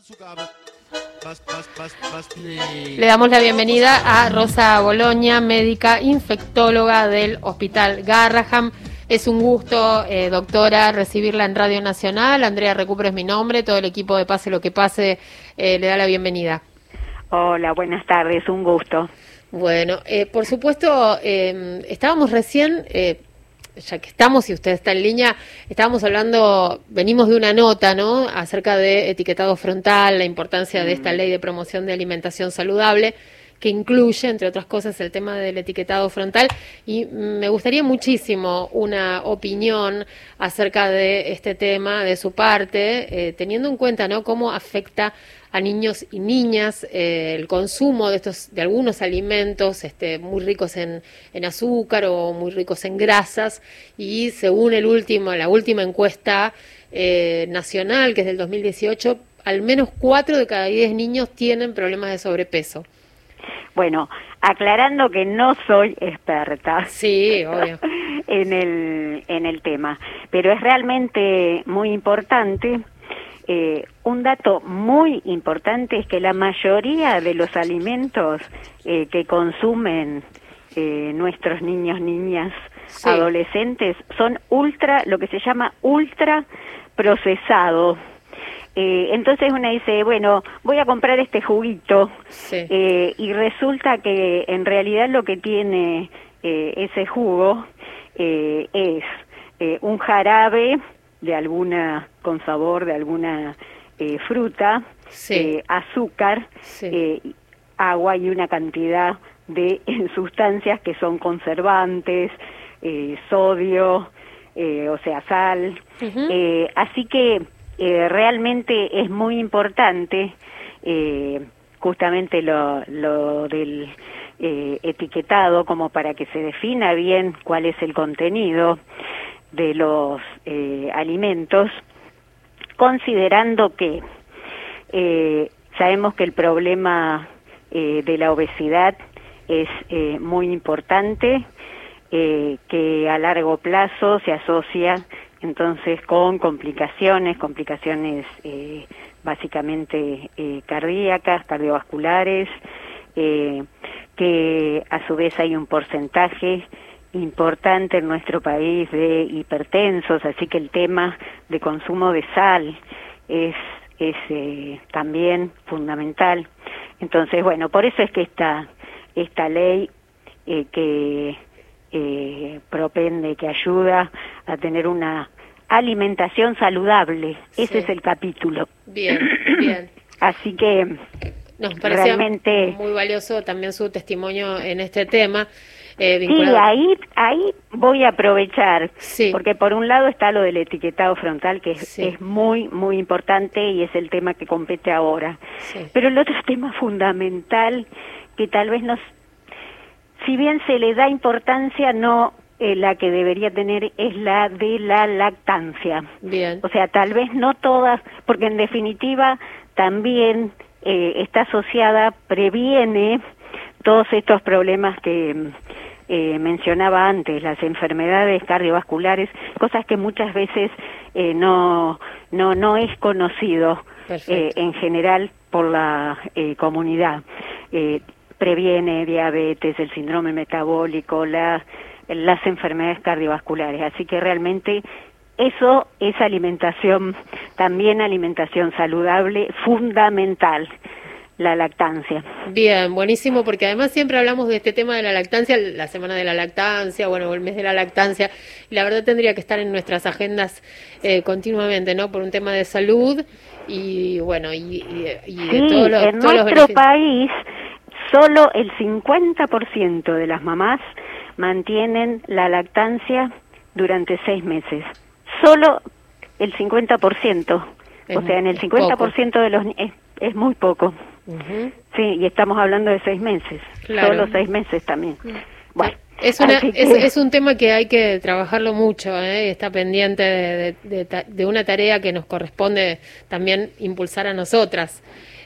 Le damos la bienvenida a Rosa Boloña, médica infectóloga del Hospital Garrahan. Es un gusto, doctora, recibirla en Radio Nacional. Andrea Recupero es mi nombre, todo el equipo de Pase lo que pase le da la bienvenida. Hola, buenas tardes, un gusto. Bueno, por supuesto, estábamos recién, ya que estamos y usted está en línea, estábamos hablando, venimos de una nota, ¿no?, acerca de etiquetado frontal, la importancia de esta ley de promoción de alimentación saludable, que incluye, entre otras cosas, el tema del etiquetado frontal, y me gustaría muchísimo una opinión acerca de este tema de su parte, teniendo en cuenta, ¿no?, cómo afecta a niños y niñas el consumo de algunos alimentos muy ricos en azúcar o muy ricos en grasas, y según la última encuesta nacional, que es del 2018, al menos 4 de cada 10 niños tienen problemas de sobrepeso. Bueno, aclarando que no soy experta, sí, obvio, en el tema, pero es realmente muy importante. Un dato muy importante es que la mayoría de los alimentos que consumen nuestros niños, niñas, sí, adolescentes, son lo que se llama ultra procesados. Entonces uno dice, bueno, voy a comprar este juguito, sí, y resulta que en realidad lo que tiene ese jugo es un jarabe con sabor de alguna fruta, sí, azúcar, sí, agua y una cantidad de sustancias que son conservantes, sodio, o sea, sal. Así que realmente es muy importante justamente lo del etiquetado, como para que se defina bien cuál es el contenido de los alimentos, considerando que sabemos que el problema de la obesidad es muy importante, que a largo plazo se asocia entonces con complicaciones básicamente cardíacas, cardiovasculares, que a su vez hay un porcentaje importante en nuestro país de hipertensos, así que el tema de consumo de sal es también fundamental. Entonces, bueno, por eso es que esta ley que propende, que ayuda a tener una alimentación saludable, ese es el capítulo. Bien, bien. Así que nos parece realmente muy valioso también su testimonio en este tema. Sí, ahí voy a aprovechar, sí, porque por un lado está lo del etiquetado frontal, que es muy, muy importante y es el tema que compete ahora. Sí. Pero el otro tema fundamental, que tal vez si bien se le da importancia, no la que debería tener, es la de la lactancia. Bien. O sea, tal vez no todas, porque en definitiva también está asociada, previene todos estos problemas que mencionaba antes, las enfermedades cardiovasculares, cosas que muchas veces no es conocido en general por la comunidad. Previene diabetes, el síndrome metabólico, las enfermedades cardiovasculares, así que realmente eso es alimentación, también alimentación saludable, fundamental. La lactancia. Bien, buenísimo, porque además siempre hablamos de este tema de la lactancia, la semana de la lactancia, bueno, el mes de la lactancia, y la verdad tendría que estar en nuestras agendas continuamente, ¿no? Por un tema de salud y bueno, y de todos los en nuestro país solo el 50% de las mamás mantienen la lactancia durante 6 meses. Solo el 50%. O sea, en el 50% de los es muy poco. Sí, y estamos hablando de 6 meses. Claro. Solo 6 meses también. Bueno, es un tema que hay que trabajarlo mucho, está pendiente de una tarea que nos corresponde también impulsar a nosotras,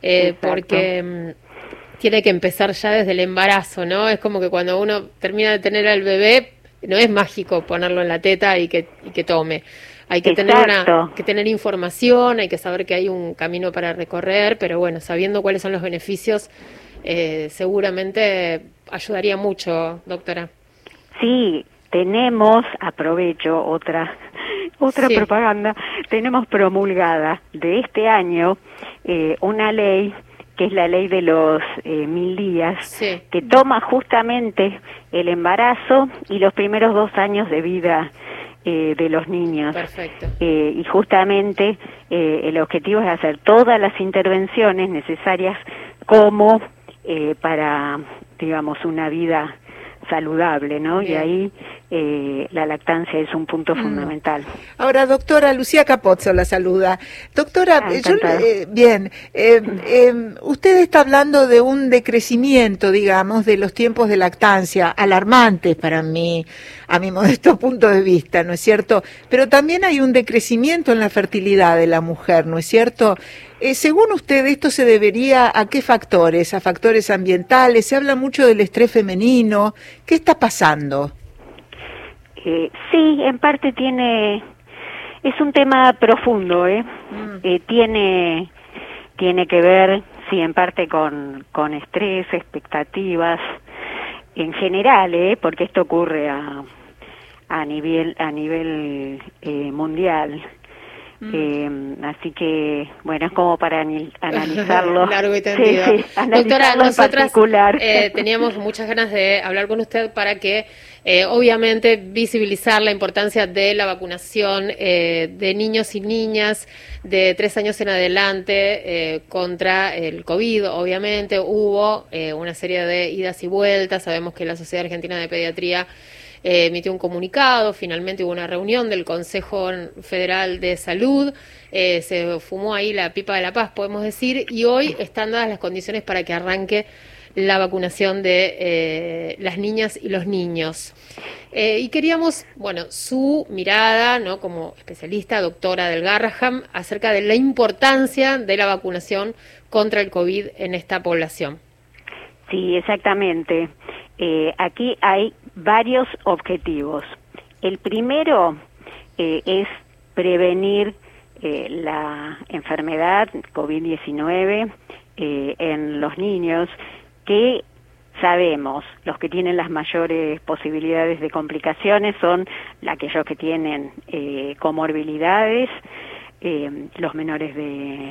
porque tiene que empezar ya desde el embarazo, ¿no? Es como que cuando uno termina de tener al bebé, no es mágico ponerlo en la teta y que tome. hay que tener información, hay que saber que hay un camino para recorrer, pero bueno, sabiendo cuáles son los beneficios, seguramente ayudaría mucho, doctora. Sí, aprovecho otra propaganda, tenemos promulgada de este año una ley que es la ley de los 1000 días, que toma justamente el embarazo y los primeros 2 años de vida de los niños. Perfecto. Y justamente el objetivo es hacer todas las intervenciones necesarias como para, digamos, una vida saludable, ¿no? Bien. Y ahí la lactancia es un punto fundamental. Ahora, doctora, Lucía Capozzo la saluda. Doctora, usted está hablando de un decrecimiento, digamos, de los tiempos de lactancia, alarmantes para mí, a mi modesto punto de vista, ¿no es cierto? Pero también hay un decrecimiento en la fertilidad de la mujer, ¿no es cierto? Según usted, ¿esto se debería a qué factores? ¿A factores ambientales? Se habla mucho del estrés femenino. ¿Qué está pasando? Sí, en parte es un tema profundo, tiene que ver, sí, en parte con estrés, expectativas, en general, porque esto ocurre a nivel mundial. Así que, bueno, es como para analizarlo. Largo y tendido. Sí, doctora, nosotras teníamos muchas ganas de hablar con usted para que, obviamente, visibilizar la importancia de la vacunación de niños y niñas de 3 años en adelante contra el COVID. Obviamente hubo una serie de idas y vueltas. Sabemos que la Sociedad Argentina de Pediatría emitió un comunicado, finalmente hubo una reunión del Consejo Federal de Salud, se fumó ahí la pipa de la paz, podemos decir, y hoy están dadas las condiciones para que arranque la vacunación de las niñas y los niños. Y queríamos, bueno, su mirada, ¿no?, como especialista, doctora del Garraham, acerca de la importancia de la vacunación contra el COVID en esta población. Sí, exactamente. Aquí hay varios objetivos. El primero es prevenir la enfermedad COVID-19 en los niños, que sabemos, los que tienen las mayores posibilidades de complicaciones son aquellos que tienen comorbilidades, los menores de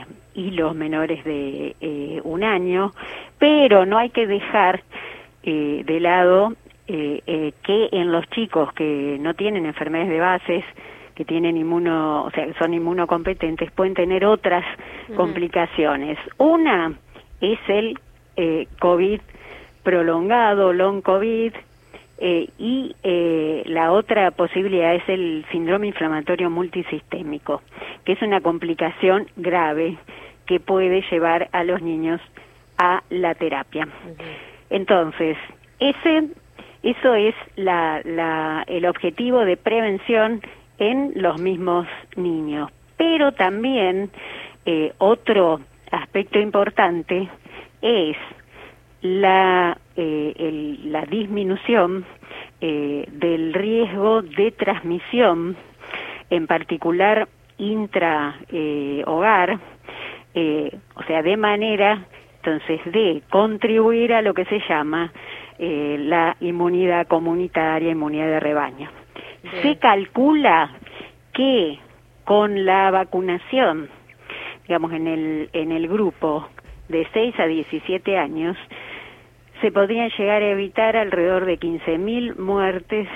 1 año, pero no hay que dejar de lado que en los chicos que no tienen enfermedades de bases, que tienen son inmunocompetentes, pueden tener otras complicaciones. Una es el COVID prolongado, long COVID, y la otra posibilidad es el síndrome inflamatorio multisistémico, que es una complicación grave que puede llevar a los niños a la terapia. Entonces, eso es el objetivo de prevención en los mismos niños. Pero también otro aspecto importante es la disminución del riesgo de transmisión, en particular intra-hogar, o sea, de manera, entonces, de contribuir a lo que se llama la inmunidad comunitaria, inmunidad de rebaño. Bien. Se calcula que con la vacunación, digamos, en el grupo de 6 a 17 años, se podrían llegar a evitar alrededor de 15.000 muertes,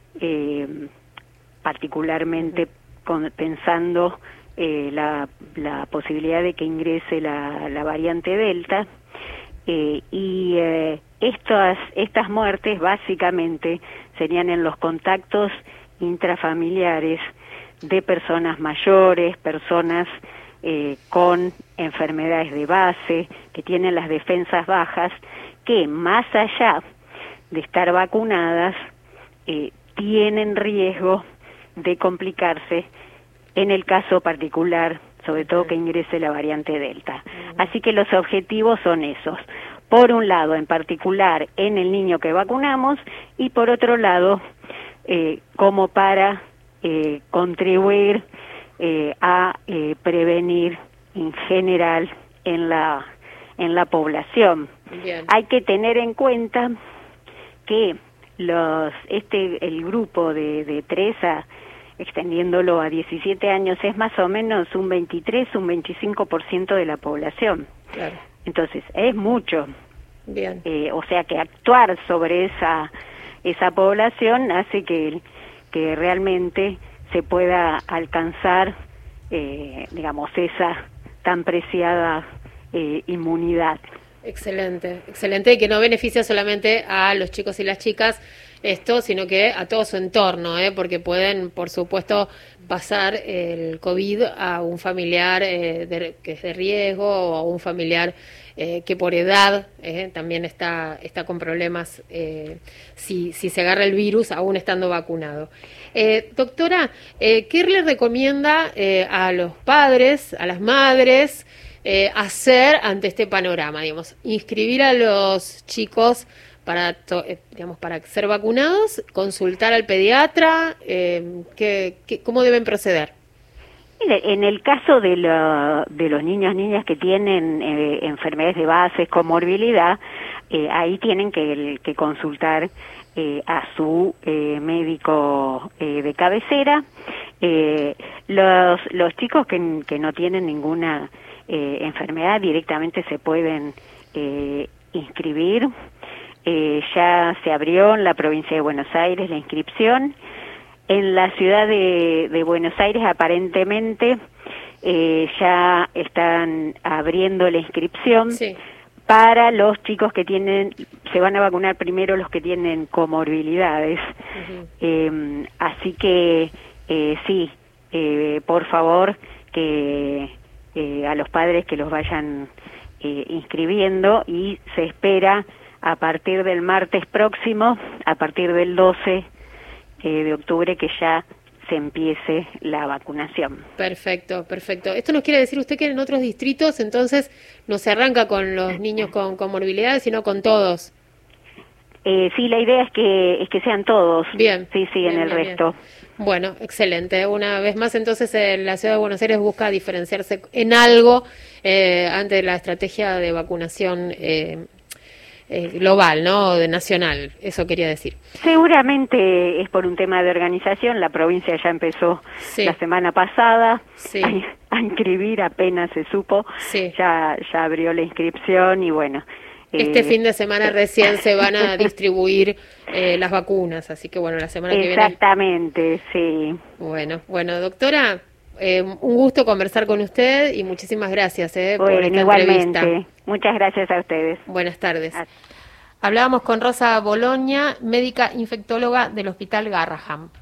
particularmente pensando la posibilidad de que ingrese la variante Delta, y estas muertes básicamente serían en los contactos intrafamiliares de personas mayores, personas con enfermedades de base, que tienen las defensas bajas, que más allá de estar vacunadas, tienen riesgo de complicarse en el caso particular, sobre todo que ingrese la variante Delta. Así que los objetivos son esos. Por un lado, en particular, en el niño que vacunamos, y por otro lado, como para contribuir a prevenir en general en la población. Bien. Hay que tener en cuenta que el grupo de 3 a extendiéndolo a 17 años es más o menos un 23, un 25% de la población. Claro. Entonces, es mucho. Bien. O sea que actuar sobre esa población hace que realmente se pueda alcanzar, digamos, esa tan preciada inmunidad. Excelente, excelente, y que no beneficia solamente a los chicos y las chicas esto, sino que a todo su entorno, porque pueden, por supuesto, pasar el COVID a un familiar que es de riesgo o a un familiar que por edad también está con problemas si se agarra el virus aún estando vacunado. Doctora, ¿qué le recomienda a los padres, a las madres, hacer ante este panorama? Digamos, inscribir a los chicos para ser vacunados, consultar al pediatra, ¿cómo deben proceder? Mire, en el caso de los niñas que tienen enfermedades de base, comorbilidad, ahí tienen que consultar a su médico de cabecera. Los chicos que no tienen ninguna enfermedad directamente se pueden inscribir. Ya se abrió en la provincia de Buenos Aires la inscripción. En la ciudad de Buenos Aires aparentemente ya están abriendo la inscripción. Sí. Para los chicos que se van a vacunar primero los que tienen comorbilidades. Uh-huh. Así que sí, por favor, que a los padres que los vayan inscribiendo, y se espera a partir del martes próximo, a partir del 12 de octubre, que ya se empiece la vacunación. Perfecto, perfecto. ¿Esto nos quiere decir usted que en otros distritos entonces no se arranca con los niños con comorbilidades, sino con todos? Sí, la idea es que sean todos. Bien. Sí, bien, en el bien, resto. Bien. Bueno, excelente. Una vez más, entonces, la Ciudad de Buenos Aires busca diferenciarse en algo ante la estrategia de vacunación global, ¿no? Nacional, eso quería decir. Seguramente es por un tema de organización. La provincia ya empezó la semana pasada a inscribir, apenas se supo. Ya abrió la inscripción y bueno. Este fin de semana recién se van a distribuir las vacunas, así que bueno, la semana que viene. Exactamente, sí. Bueno, doctora, un gusto conversar con usted y muchísimas gracias por esta igualmente. Entrevista. Muchas gracias a ustedes. Buenas tardes. Hablábamos con Rosa Bologna, médica infectóloga del Hospital Garrahan.